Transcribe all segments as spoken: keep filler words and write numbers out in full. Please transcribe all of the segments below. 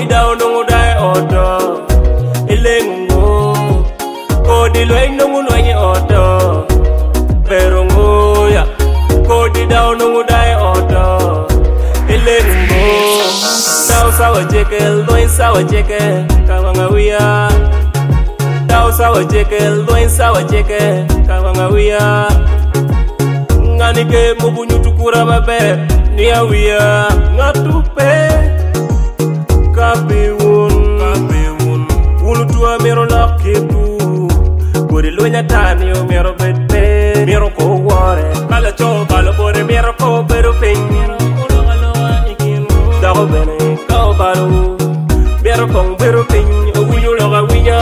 down no die auto elengo kodi loeng no loeng auto pero ngoya kodi down no die auto elengo now sawa jekel loeng sawa jekel kawanga wiya now sawa jekel loeng sawa jekel kawanga wiya ngani ke mubunyu tukura babe ni wiya ngatupe kabiwun kabiwun wulu tua mero lakitu bori lonya tani o mero bete mero ko wore kala cho kala bori mero ko beru ping ulo alo ikin dago bene ko balu mero ko beru ping o wiyo lo ga wiya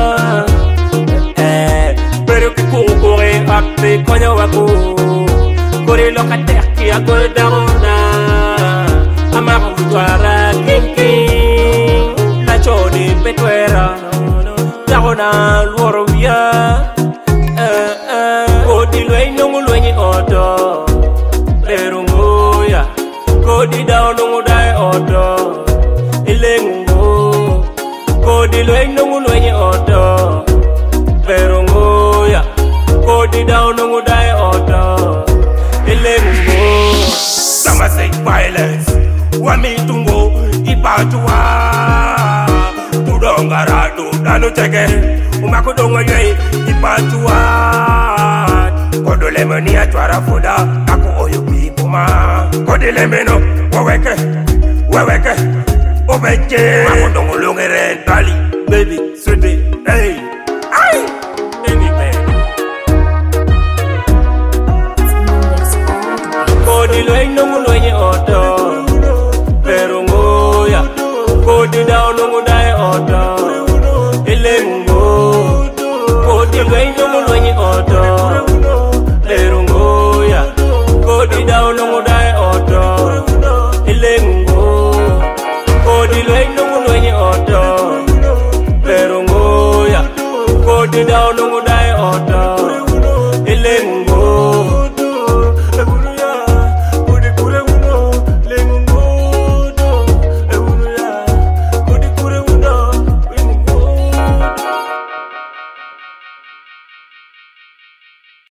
eh beru ki ko ko re akte konyo wako kore lo ka terki a kore darona amara utwara kinki na choni petwera darona luoro via eh eh odi loi nongu loi odo lerungoya kodi down nongu dai odo elengo kodi loi nongu loi odo lerungoya kodi down nongu dai odo elengo Sama say violence Wami tungo ipatwa Tudongara do dano teke Umako dongo yei ipatwa Kodo lemoni atwara foda Ako oyo pipuma Kodi lemeno waweke Waweke Obeche Umako dongo longere Dali Baby sweetie Hey Ay Anything Kodi loeng nongu loeng odo pero ngoya kodi down nongu dai odo elengo kodi loeng nongu loeng odo pero ngoya kodi down nongu dai odo elengo kodi loeng nongu loeng odo pero ngoya kodi down nongu